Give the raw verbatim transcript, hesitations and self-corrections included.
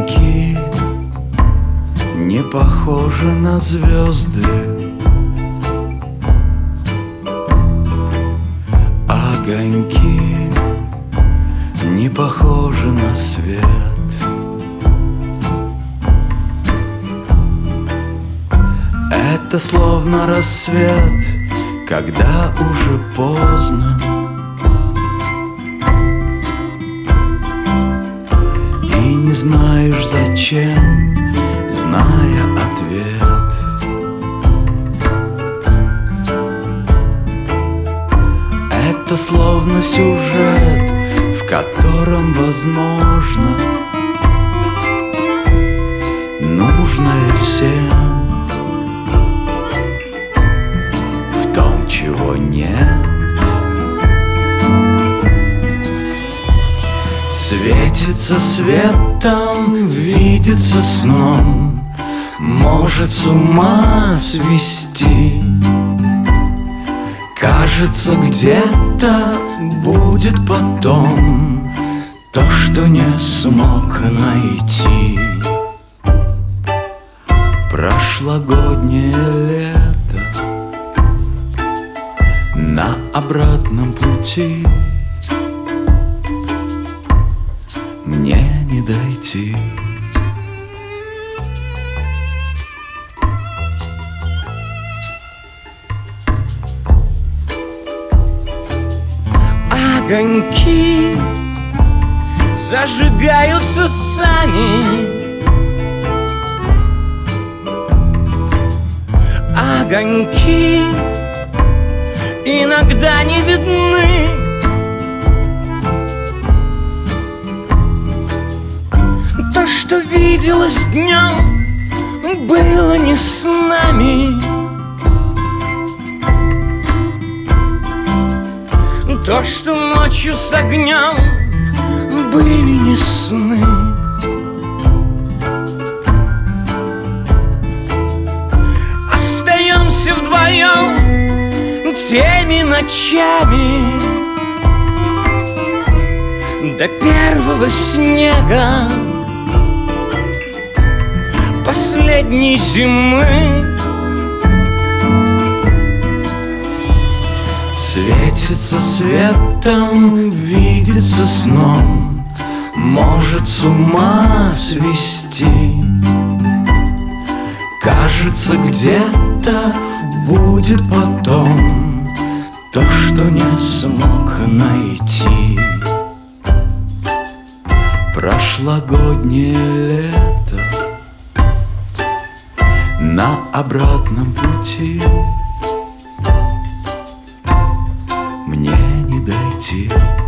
Огоньки не похожи на звезды, огоньки не похожи на свет. Это словно рассвет, когда уже поздно, и не знаешь зачем, зная ответ. Это словно сюжет, в котором возможно нужное всем в том, чего нет. Светится светом, видится сном, может с ума свести. Кажется, где-то будет потом то, что не смог найти. Прошлогоднее лето на обратном пути мне не дойти. Огоньки зажигаются сами, огоньки иногда не видны. То, что виделось днем, было не с нами. То, что ночью с огнем, были не сны. Остаемся вдвоем теми ночами до первого снега последней зимы. Светится светом, видится сном, может с ума свести. Кажется, где-то будет потом то, что не смог найти. Прошлогоднее лето на обратном пути мне не дойти.